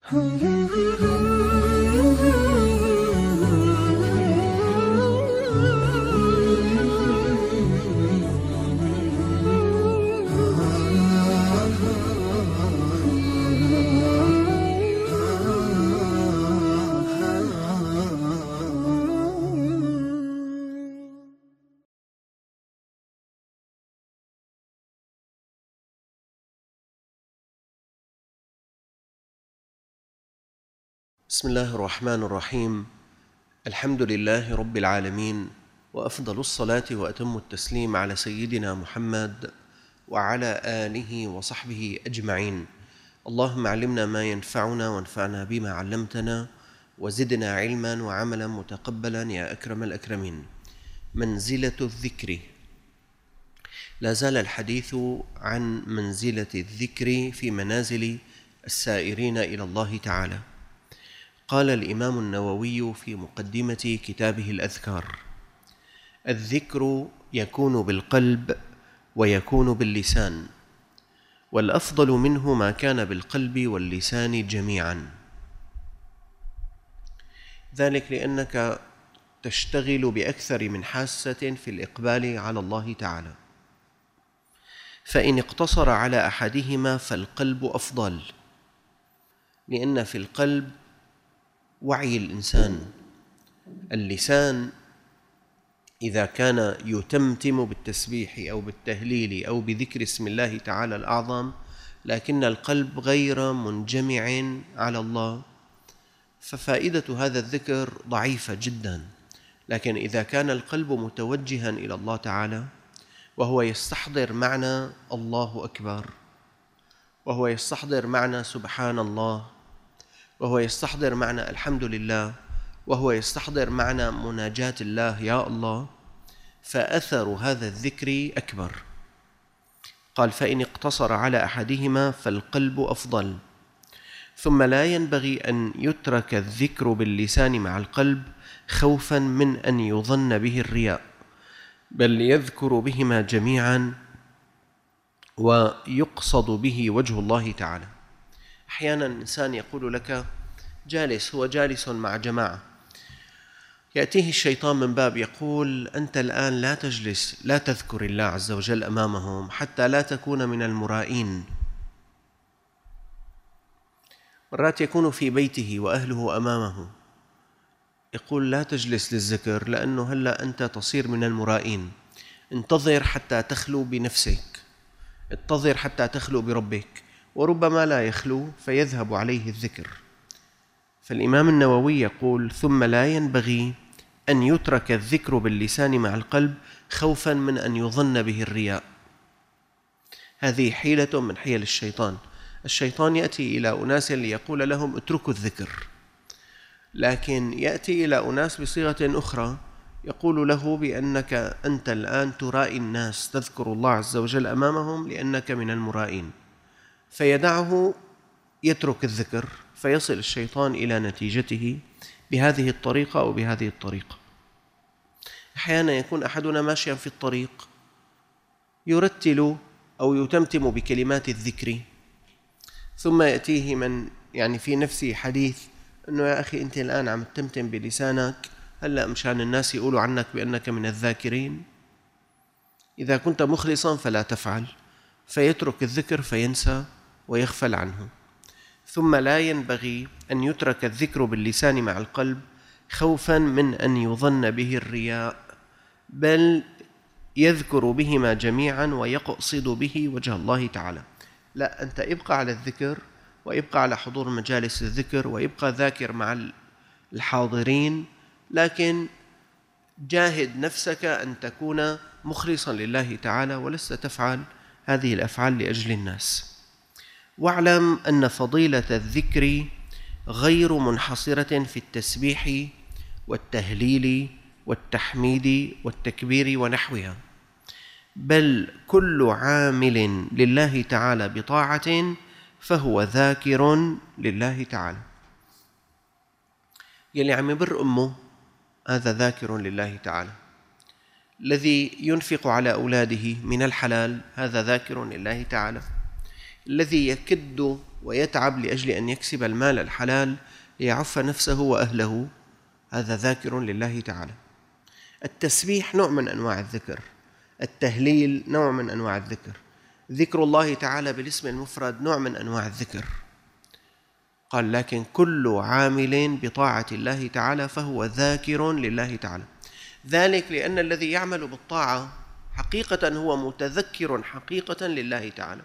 بسم الله الرحمن الرحيم. الحمد لله رب العالمين، وأفضل الصلاة وأتم التسليم على سيدنا محمد وعلى آله وصحبه أجمعين. اللهم علمنا ما ينفعنا وانفعنا بما علمتنا وزدنا علما وعملا متقبلا يا أكرم الأكرمين. منزلة الذكر. لا زال الحديث عن منزلة الذكر في منازل السائرين إلى الله تعالى. قال الإمام النووي في مقدمة كتابه الأذكار: الذكر يكون بالقلب ويكون باللسان، والأفضل منه ما كان بالقلب واللسان جميعا، ذلك لأنك تشتغل بأكثر من حاسة في الإقبال على الله تعالى، فإن اقتصر على أحدهما فالقلب أفضل، لأن في القلب وعي الإنسان. اللسان إذا كان يتمتم بالتسبيح أو بالتهليل أو بذكر اسم الله تعالى الأعظم، لكن القلب غير منجمع على الله، ففائدة هذا الذكر ضعيفة جدا. لكن إذا كان القلب متوجها إلى الله تعالى، وهو يستحضر معنى الله أكبر، وهو يستحضر معنى سبحان الله، وهو يستحضر معنى الحمد لله، وهو يستحضر معنى مناجاة الله يا الله، فأثر هذا الذكر أكبر. قال: فإن اقتصر على أحدهما فالقلب أفضل. ثم لا ينبغي أن يترك الذكر باللسان مع القلب خوفا من أن يظن به الرياء، بل يذكر بهما جميعا ويقصد به وجه الله تعالى. أحيانا الإنسان يقول لك هو جالس مع جماعة، يأتيه الشيطان من باب يقول: أنت الآن لا تجلس، لا تذكر الله عز وجل أمامهم حتى لا تكون من المرائين. مرات يكون في بيته وأهله أمامه، يقول: لا تجلس للذكر لأنه هلأ أنت تصير من المرائين، انتظر حتى تخلو بنفسك، انتظر حتى تخلو بربك، وربما لا يخلو فيذهب عليه الذكر. فالإمام النووي يقول: ثم لا ينبغي أن يترك الذكر باللسان مع القلب خوفا من أن يظن به الرياء. هذه حيلة من حيل الشيطان. الشيطان يأتي إلى أناس ليقول لهم اتركوا الذكر، لكن يأتي إلى أناس بصيغة أخرى يقول له بأنك أنت الآن ترائي الناس، تذكر الله عز وجل أمامهم لأنك من المرائين، فيدعه يترك الذكر، فيصل الشيطان إلى نتيجته بهذه الطريقة أو بهذه الطريقة. أحيانا يكون أحدنا ماشيا في الطريق يرتل أو يتمتم بكلمات الذكر، ثم يأتيه من في نفسه حديث أنه يا أخي أنت الآن عم تتمتم بلسانك، هلأ مشان الناس يقولوا عنك بأنك من الذاكرين، إذا كنت مخلصا فلا تفعل، فيترك الذكر فينسى ويغفل عنه. ثم لا ينبغي أن يترك الذكر باللسان مع القلب خوفا من أن يظن به الرياء، بل يذكر بهما جميعا ويقصد به وجه الله تعالى. لا، أنت ابقى على الذكر، ويبقى على حضور مجالس الذكر، ويبقى ذاكر مع الحاضرين، لكن جاهد نفسك أن تكون مخلصا لله تعالى، ولست تفعل هذه الأفعال لأجل الناس. واعلم أن فضيلة الذكر غير منحصرة في التسبيح والتهليل والتحميد والتكبير ونحوها، بل كل عامل لله تعالى بطاعة فهو ذاكر لله تعالى. يلي عم يبر أمه هذا ذاكر لله تعالى، الذي ينفق على أولاده من الحلال هذا ذاكر لله تعالى، الذي يكد ويتعب لأجل أن يكسب المال الحلال ليعف نفسه وأهله، هذا ذاكر لله تعالى. التسبيح نوع من أنواع الذكر، التهليل نوع من أنواع الذكر، ذكر الله تعالى بالاسم المفرد نوع من أنواع الذكر. قال لكن كل عامل بطاعة الله تعالى فهو ذاكر لله تعالى، ذلك لأن الذي يعمل بالطاعة حقيقة هو متذكر حقيقة لله تعالى.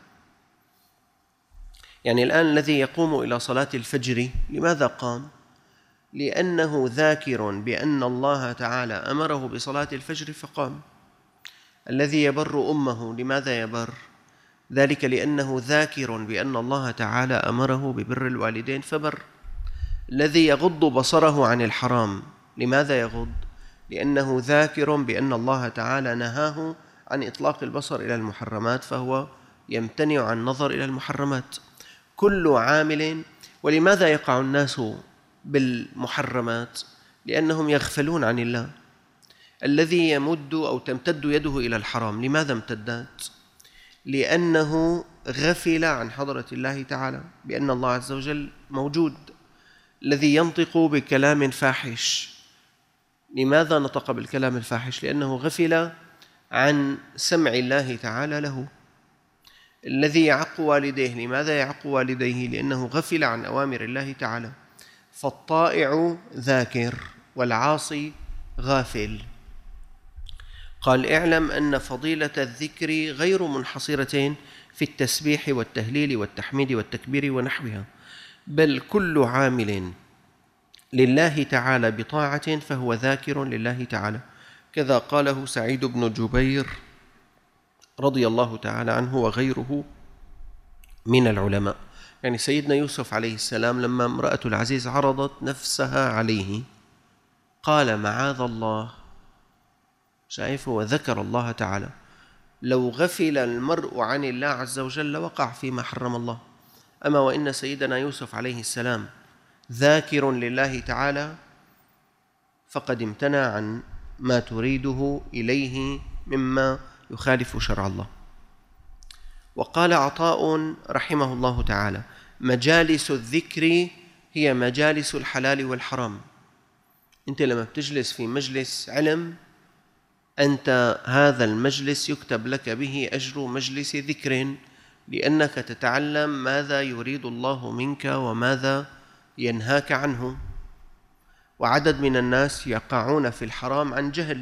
يعني الآن الذي يقوم إلى صلاة الفجر لماذا قام؟ لأنه ذاكر بأن الله تعالى أمره بصلاة الفجر فقام. الذي يبر أمه لماذا يبر؟ ذلك لأنه ذاكر بأن الله تعالى أمره ببر الوالدين فبر. الذي يغض بصره عن الحرام لماذا يغض؟ لأنه ذاكر بأن الله تعالى نهاه عن إطلاق البصر إلى المحرمات فهو يمتنع عن النظر إلى المحرمات. كل عامل. ولماذا يقع الناس بالمحرمات؟ لأنهم يغفلون عن الله. الذي يمد أو تمتد يده إلى الحرام لماذا امتدت؟ لأنه غفل عن حضرة الله تعالى بأن الله عز وجل موجود. الذي ينطق بكلام فاحش لماذا نطق بالكلام الفاحش؟ لأنه غفل عن سمع الله تعالى له. الذي يعق والديه لماذا يعق والديه؟ لأنه غفل عن أوامر الله تعالى. فالطائع ذاكر والعاصي غافل. قال اعلم أن فضيلة الذكر غير منحصرة في التسبيح والتهليل والتحميد والتكبير ونحوها، بل كل عامل لله تعالى بطاعة فهو ذاكر لله تعالى، كذا قاله سعيد بن جبير رضي الله تعالى عنه وغيره من العلماء. يعني سيدنا يوسف عليه السلام لما امرأة العزيز عرضت نفسها عليه قال معاذ الله، شايفه، وذكر الله تعالى. لو غفل المرء عن الله عز وجل وقع فيما حرم الله. أما وإن سيدنا يوسف عليه السلام ذاكر لله تعالى فقد امتنع عن ما تريده إليه مما يخالف شرع الله. وقال عطاء رحمه الله تعالى مجالس الذكر هي مجالس الحلال والحرام. أنت لما بتجلس في مجلس علم أنت هذا المجلس يكتب لك به أجر مجلس ذكر، لأنك تتعلم ماذا يريد الله منك وماذا ينهاك عنه. وعدد من الناس يقعون في الحرام عن جهل،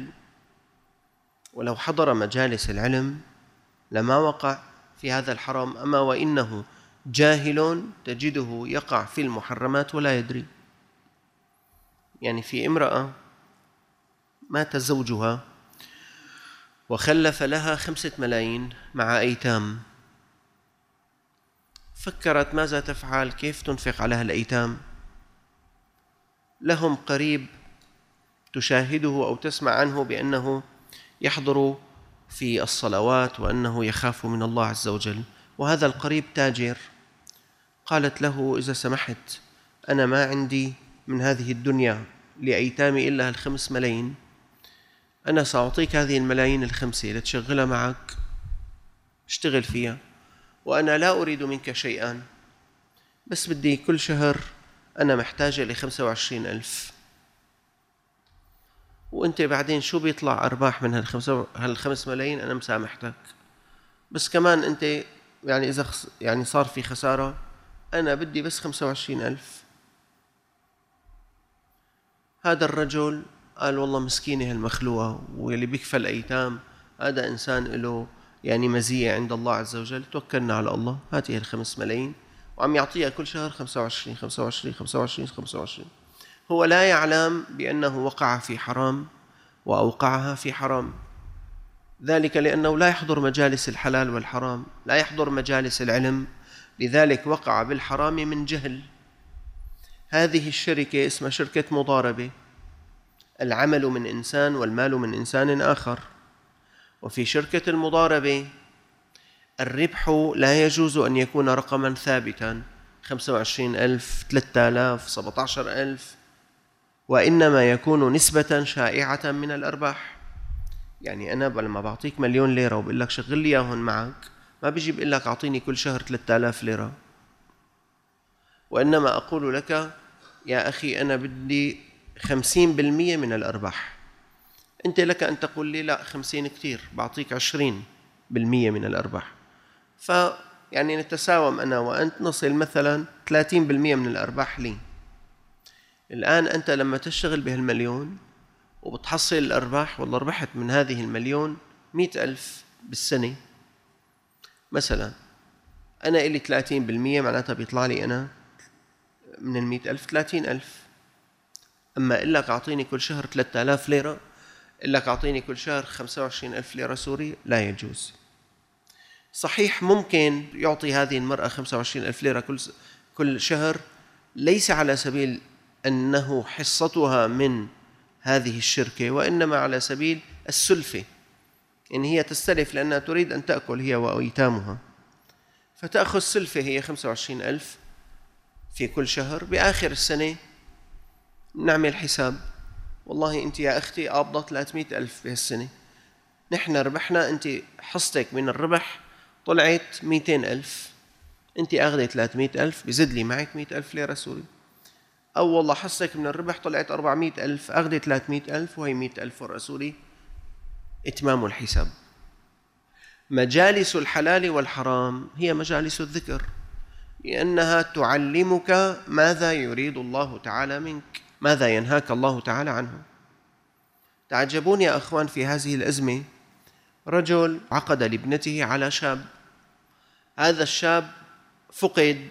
ولو حضر مجالس العلم لما وقع في هذا الحرام. أما وإنه جاهل تجده يقع في المحرمات ولا يدري. يعني في امرأة مات زوجها وخلف لها 5 ملايين مع أيتام، فكرت ماذا تفعل، كيف تنفق على الأيتام. لهم قريب تشاهده أو تسمع عنه بأنه يحضر في الصلوات وأنه يخاف من الله عز وجل، وهذا القريب تاجر. قالت له إذا سمحت أنا ما عندي من هذه الدنيا لأيتامي إلا 5 ملايين، أنا سأعطيك هذه الملايين 5 لتشغلها معك، اشتغل فيها، وأنا لا أريد منك شيئا، بس بدي كل شهر أنا محتاجة 25,000، وأنت بعدين شو بيطلع أرباح من هال5 ملايين أنا مسامحتك، بس كمان أنت يعني إذا يعني صار في خسارة أنا بدي بس 25,000. هذا الرجل قال والله مسكينة هالمخلوقة، واللي بيكفى الأيتام هذا إنسان له يعني مزية عند الله عز وجل، توكلنا على الله، هاته 5 ملايين، وعم يعطيها كل شهر 25 25 25 25. هو لا يعلم بأنه وقع في حرام وأوقعها في حرام، ذلك لأنه لا يحضر مجالس الحلال والحرام، لا يحضر مجالس العلم، لذلك وقع بالحرام من جهل. هذه الشركة اسمها شركة مضاربة، العمل من إنسان والمال من إنسان آخر. وفي شركة المضاربة الربح لا يجوز أن يكون رقما ثابتا 25,000 3,000 17,000، وإنما يكون نسبة شائعة من الأرباح. يعني أنا لما بعطيك 1,000,000 ليرة وبقول لك شغل لي إياهن معك، ما بيجي بقول لك أعطيني كل شهر 3,000 ليرة، وإنما أقول لك يا أخي أنا بدي 50% من الأرباح. أنت لك أن تقول لي لا 50 كتير، بعطيك 20% من الأرباح، فيعني نتساوم أنا وأنت، نصل مثلا 30% من الأرباح لي. الآن أنت لما تشتغل بهالمليون وبتحصل الأرباح، والله ربحت من هذه المليون 100,000 بالسنة مثلا، أنا إلي 30%، معناتها بيطلع لي أنا من 100,000 30,000. أما إقول لك أعطيني كل شهر 3000 ليرة، إقول لك أعطيني كل شهر 25,000 ليرة سوري، لا يجوز. صحيح ممكن يعطي هذه المرأة 25,000 ليرة كل شهر، ليس على سبيل أنه حصتها من هذه الشركة، وإنما على سبيل السلفة، إن هي تستلف لأنها تريد أن تأكل هي وأيتامها، فتأخذ سلفة هي 25,000 في كل شهر. بآخر السنة نعمل حساب، والله أنت يا أختي قابضة 300,000 بهالسنة، نحن ربحنا، أنت حصتك من الربح طلعت 200,000، أنت أخذي 300,000، بزد لي معك 100,000 ليرة سوري. أو والله حصتك من الربح طلعت 400,000، أخذي 300,000 وهي 100,000 ورقة سوري، إتمام الحساب. مجالس الحلال والحرام هي مجالس الذكر، لأنها تعلمك ماذا يريد الله تعالى منك، ماذا ينهاك الله تعالى عنه. تعجبون يا أخوان في هذه الأزمة، رجل عقد لابنته على شاب، هذا الشاب فقد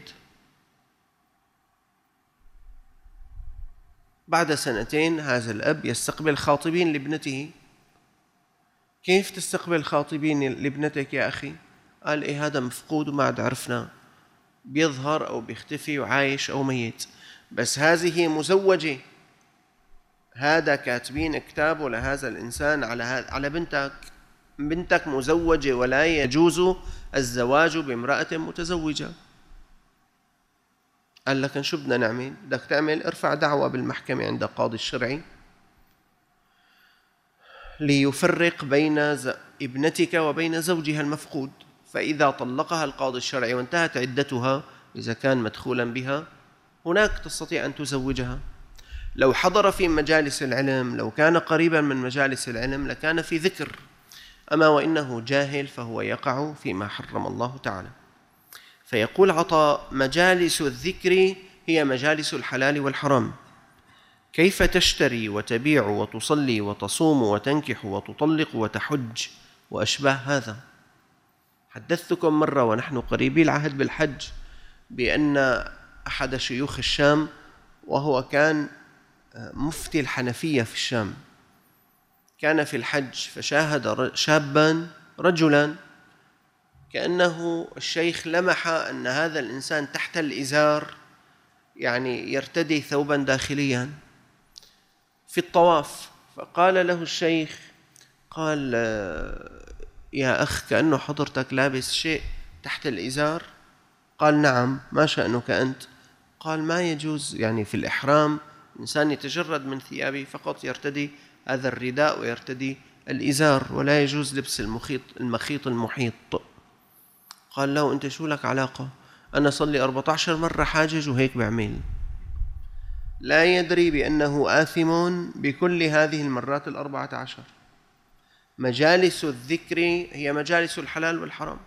بعد 2 هذا الأب يستقبل خاطبين لابنته. كيف تستقبل خاطبين لابنتك يا أخي؟ قال إيه هذا مفقود وما عاد عرفنا، بيظهر أو بيختفي وعايش أو ميت، بس هذه مزوجة، هذا كاتبين كتابه لهذا الإنسان على بنتك مزوجة، ولا يجوز الزواج بامرأة متزوجة. قال لك شو بدنا نعمل؟ بدك تعمل ارفع دعوة بالمحكمة عند القاضي الشرعي ليفرق بين ابنتك وبين زوجها المفقود، فإذا طلقها القاضي الشرعي وانتهت عدتها، إذا كان مدخولا بها، هناك تستطيع أن تزوجها. لو حضر في مجالس العلم، لو كان قريبا من مجالس العلم، لكان في ذكر. أما وإنه جاهل فهو يقع فيما حرم الله تعالى. فيقول عطاء: مجالس الذكر هي مجالس الحلال والحرام. كيف تشتري وتبيع وتصلي وتصوم وتنكح وتطلق وتحج وأشباه هذا. حدثتكم مرة ونحن قريبي العهد بالحج بأن أحد شيوخ الشام، وهو كان مفتي الحنفية في الشام، كان في الحج فشاهد شابا رجلا، كأنه الشيخ لمح أن هذا الإنسان تحت الإزار يعني يرتدي ثوبا داخليا في الطواف، فقال له الشيخ، قال: يا أخ كأنه حضرتك لابس شيء تحت الإزار. قال: نعم، ما شأنك أنت؟ قال: ما يجوز يعني في الإحرام إنسان يتجرد من ثيابه، فقط يرتدي هذا الرداء ويرتدي الإزار، ولا يجوز لبس المخيط المحيط. قال له: أنت شو لك علاقة؟ أنا صلي 14 مرة حاجج وهيك بعمل. لا يدري بأنه آثم بكل هذه المرات 14. مجالس الذكر هي مجالس الحلال والحرام.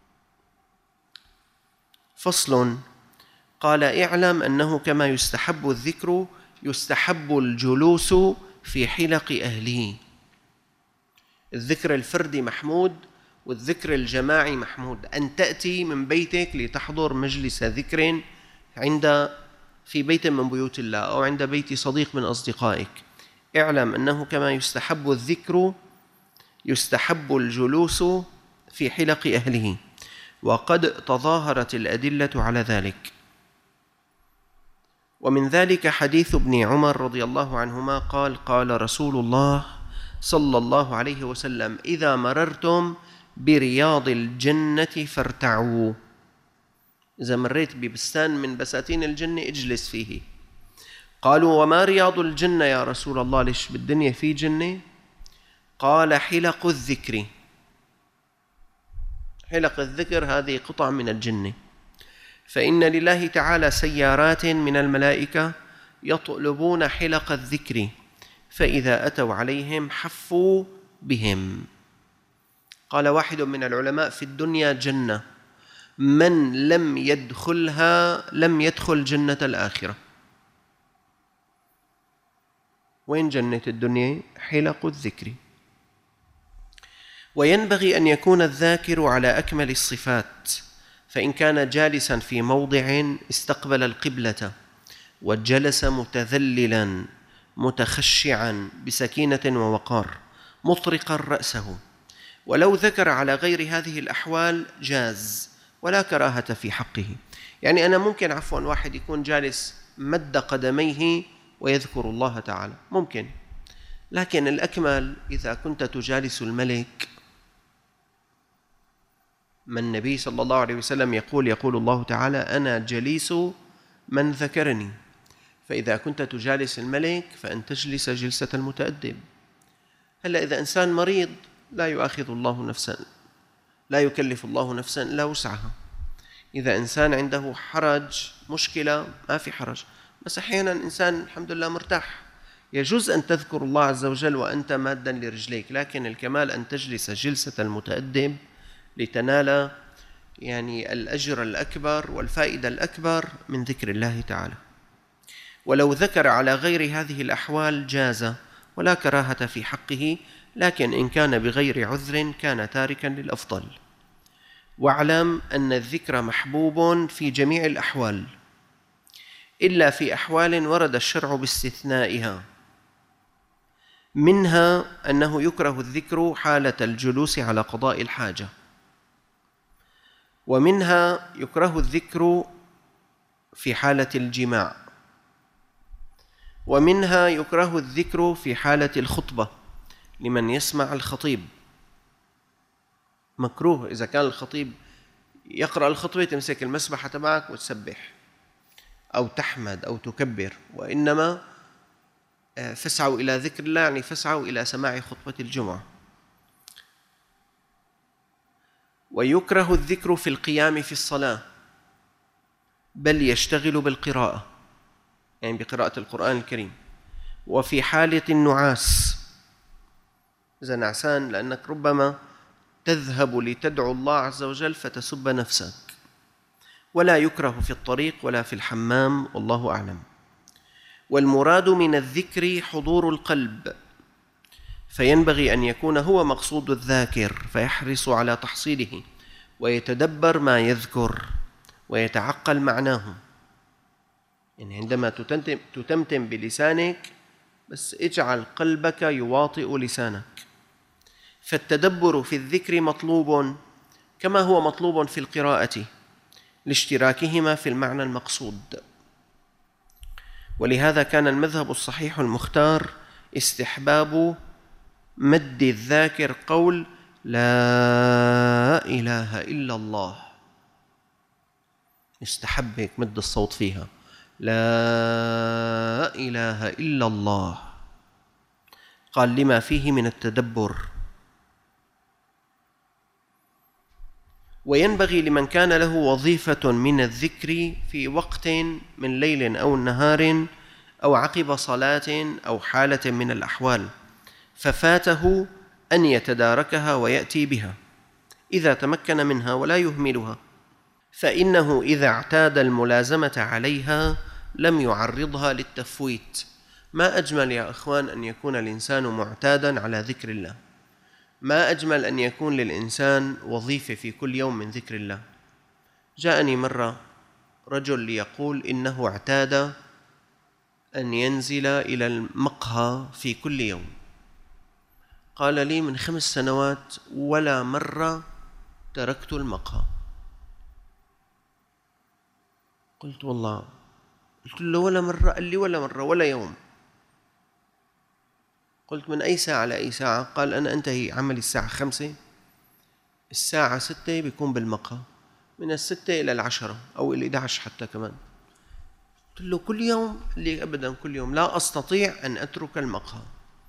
فصل. قال: اعلم أنه كما يستحب الذكر يستحب الجلوس في حلق أهله. الذكر الفردي محمود، والذكر الجماعي محمود. أن تأتي من بيتك لتحضر مجلس ذكر في بيت من بيوت الله أو عند بيت صديق من أصدقائك. اعلم أنه كما يستحب الذكر يستحب الجلوس في حلق أهله، وقد تظاهرت الأدلة على ذلك. ومن ذلك حديث ابن عمر رضي الله عنهما قال: قال رسول الله صلى الله عليه وسلم: إذا مررتم برياض الجنة فارتعوا. إذا مريت ببستان من بساتين الجنة اجلس فيه. قالوا: وما رياض الجنة يا رسول الله، ليش بالدنيا في جنة؟ قال: حلق الذكر. حلق الذكر هذه قطع من الجنة. فإن لله تعالى سيارات من الملائكة يطلبون حلق الذكر، فإذا أتوا عليهم حفوا بهم. قال واحد من العلماء: في الدنيا جنة، من لم يدخلها لم يدخل جنة الآخرة. وين جنة الدنيا؟ حلق الذكر. وينبغي أن يكون الذاكر على أكمل الصفات، فإن كان جالسا في موضع استقبل القبلة وجلس متذللا متخشعا بسكينة ووقار مطرقا رأسه، ولو ذكر على غير هذه الأحوال جاز ولا كراهة في حقه. يعني أنا ممكن واحد يكون جالس مد قدميه ويذكر الله تعالى، ممكن، لكن الأكمل إذا كنت تجالس الملك. ما النبي صلى الله عليه وسلم يقول الله تعالى: أنا جليس من ذكرني. فإذا كنت تجالس الملك فأن تجلس جلسة المتأدب. هلأ إذا إنسان مريض لا يؤاخذ الله نفسا، لا يكلف الله نفسا إلا وسعها. إذا إنسان عنده حرج، مشكلة، ما في حرج. بس أحيانا إنسان الحمد لله مرتاح، يجوز أن تذكر الله عز وجل وأنت مادا لرجليك، لكن الكمال أن تجلس جلسة المتأدب لتنال يعني الأجر الأكبر والفائدة الأكبر من ذكر الله تعالى. ولو ذكر على غير هذه الأحوال جاز ولا كراهة في حقه، لكن إن كان بغير عذر كان تاركا للأفضل. واعلم أن الذكر محبوب في جميع الأحوال، إلا في أحوال ورد الشرع باستثنائها، منها أنه يكره الذكر حالة الجلوس على قضاء الحاجة، ومنها يكره الذكر في حالة الجماع، ومنها يكره الذكر في حالة الخطبة لمن يسمع الخطيب. مكروه إذا كان الخطيب يقرأ الخطبة تمسك المسبحة تبعك وتسبح أو تحمد أو تكبر، وإنما فاسعوا إلى ذكر الله، يعني فاسعوا إلى سماع خطبة الجمعة. ويكره الذكر في القيام في الصلاة، بل يشتغل بالقراءة، يعني بقراءة القرآن الكريم. وفي حالة النعاس، إذا نعسان، لأنك ربما تذهب لتدعو الله عز وجل فتسب نفسك. ولا يكره في الطريق ولا في الحمام، والله أعلم. والمراد من الذكر حضور القلب، فينبغي أن يكون هو مقصود الذاكر، فيحرص على تحصيله ويتدبر ما يذكر ويتعقل معناه. يعني عندما تتمتم بلسانك، بس اجعل قلبك يواطئ لسانك. فالتدبر في الذكر مطلوب كما هو مطلوب في القراءة، لاشتراكهما في المعنى المقصود. ولهذا كان المذهب الصحيح المختار استحباب مد الذاكر قول لا إله إلا الله، يستحب هيك مد الصوت فيها، لا إله إلا الله، قال لما فيه من التدبر. وينبغي لمن كان له وظيفة من الذكر في وقت من ليل أو نهار أو عقب صلاة أو حالة من الأحوال ففاته أن يتداركها ويأتي بها إذا تمكن منها ولا يهملها، فإنه إذا اعتاد الملازمة عليها لم يعرضها للتفويت. ما أجمل يا أخوان أن يكون الإنسان معتادا على ذكر الله، ما أجمل أن يكون للإنسان وظيفة في كل يوم من ذكر الله. جاءني مرة رجل ليقول إنه اعتاد أن ينزل إلى المقهى في كل يوم. قال لي من 5 سنوات ولا مرة تركت المقهى. قلت والله، قلت له ولا مرة؟ قال لي ولا مرة ولا يوم. قلت من أي ساعة لأي ساعة؟ قال أنا أنتهي عملي الساعة 5، الساعة 6 بيكون بالمقهى، من 6 إلى 10 أو إلى 11 حتى كمان. قلت له كل يوم؟ قال لي أبدا كل يوم لا أستطيع أن أترك المقهى.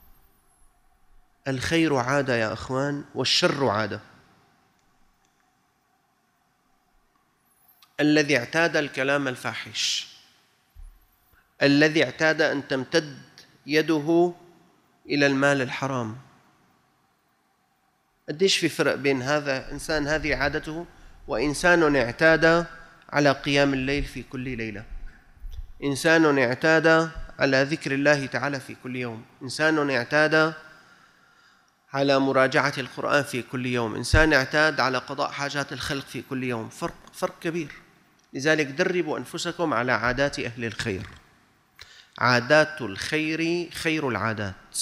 الخير عادة يا أخوان والشر عادة. الذي اعتاد الكلام الفاحش، الذي اعتاد أن تمتد يده إلى المال الحرام. قديش في فرق بين هذا إنسان هذه عادته وإنسان اعتاد على قيام الليل في كل ليلة، إنسان اعتاد على ذكر الله تعالى في كل يوم، إنسان اعتاد على مراجعة القرآن في كل يوم، إنسان اعتاد على قضاء حاجات الخلق في كل يوم. فرق كبير. لذلك دربوا أنفسكم على عادات أهل الخير. عادات الخير خير العادات.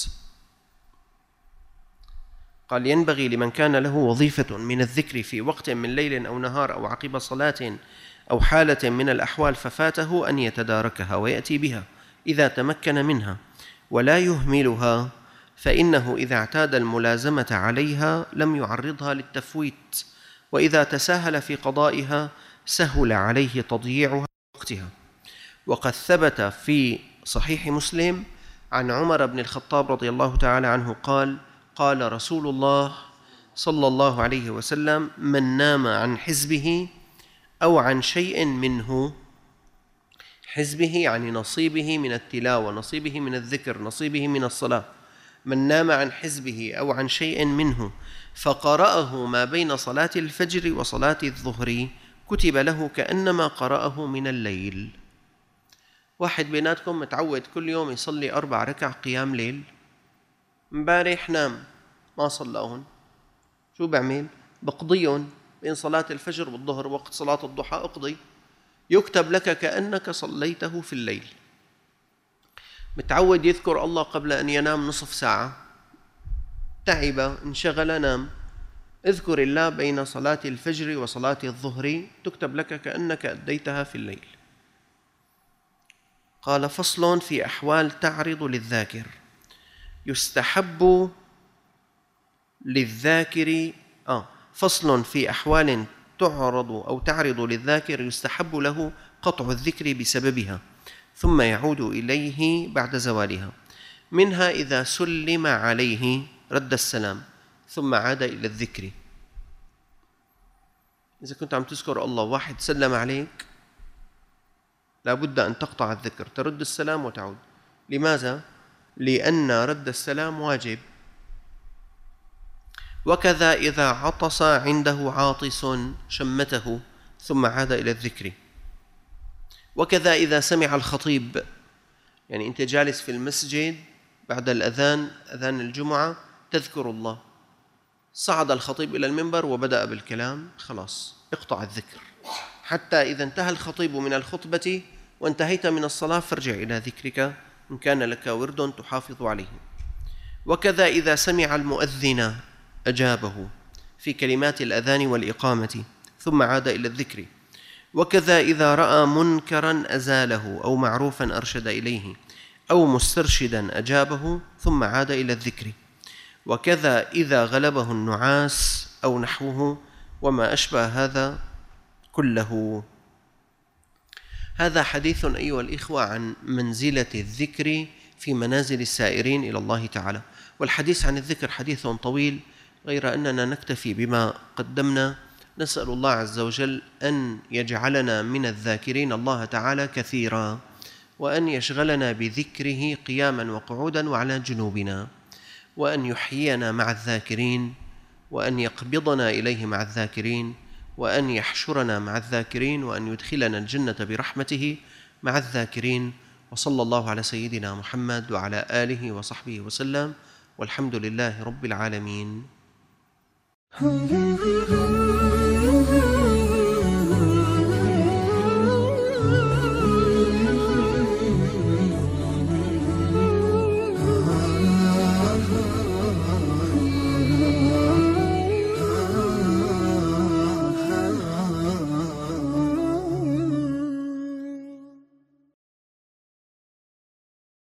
قال: ينبغي لمن كان له وظيفة من الذكر في وقت من ليل أو نهار أو عقب صلاة أو حالة من الأحوال ففاته أن يتداركها ويأتي بها إذا تمكن منها ولا يهملها، فإنه إذا اعتاد الملازمة عليها لم يعرضها للتفويت، وإذا تساهل في قضائها سهل عليه تضييعها وقتها. وقد ثبت في صحيح مسلم عن عمر بن الخطاب رضي الله تعالى عنه قال: قال رسول الله صلى الله عليه وسلم: من نام عن حزبه أو عن شيء منه، حزبه يعني نصيبه من التلاوة، نصيبه من الذكر، نصيبه من الصلاة، من نام عن حزبه أو عن شيء منه فقرأه ما بين صلاة الفجر وصلاة الظهر كتب له كأنما قرأه من الليل. واحد بيناتكم متعود كل يوم يصلي 4 ركع قيام ليل، امبارح نام ما صلاهن، شو بعمل؟ بقضيهم بين صلاة الفجر والظهر، وقت صلاة الضحى اقضي، يكتب لك كأنك صليته في الليل. متعود يذكر الله قبل أن ينام نصف ساعة، تعب انشغل نام، اذكر الله بين صلاة الفجر وصلاة الظهر تكتب لك كأنك أديتها في الليل. قال: فصل في أحوال تعرض للذاكر. يستحب للذاكر فصل في أحوال تعرض أو تعرض للذاكر يستحب له قطع الذكر بسببها ثم يعود إليه بعد زوالها. منها إذا سلم عليه رد السلام ثم عاد إلى الذكر. إذا كنت عم تذكر الله واحد سلم عليك لابد أن تقطع الذكر، ترد السلام وتعود. لماذا؟ لأن رد السلام واجب. وكذا إذا عطس عنده عاطس شمته ثم عاد إلى الذكر. وكذا إذا سمع الخطيب، يعني أنت جالس في المسجد بعد الأذان، أذان الجمعة، تذكر الله، صعد الخطيب إلى المنبر وبدأ بالكلام، خلاص اقطع الذكر حتى إذا انتهى الخطيب من الخطبة وانتهيت من الصلاة فارجع إلى ذكرك إن كان لك ورد تحافظ عليه. وكذا إذا سمع المؤذن أجابه في كلمات الأذان والإقامة ثم عاد إلى الذكر. وكذا إذا رأى منكرا أزاله أو معروفا أرشد إليه أو مسترشدا أجابه ثم عاد إلى الذكر. وكذا إذا غلبه النعاس أو نحوه وما أشبه هذا كله. هذا حديث أيها الإخوة عن منزلة الذكر في منازل السائرين إلى الله تعالى. والحديث عن الذكر حديث طويل، غير أننا نكتفي بما قدمنا. نسأل الله عز وجل أن يجعلنا من الذاكرين الله تعالى كثيرا، وأن يشغلنا بذكره قياما وقعودا وعلى جنوبنا، وأن يحيينا مع الذاكرين، وأن يقبضنا إليه مع الذاكرين، وأن يحشرنا مع الذاكرين، وأن يدخلنا الجنة برحمته مع الذاكرين. وصلى الله على سيدنا محمد وعلى آله وصحبه وسلم، والحمد لله رب العالمين.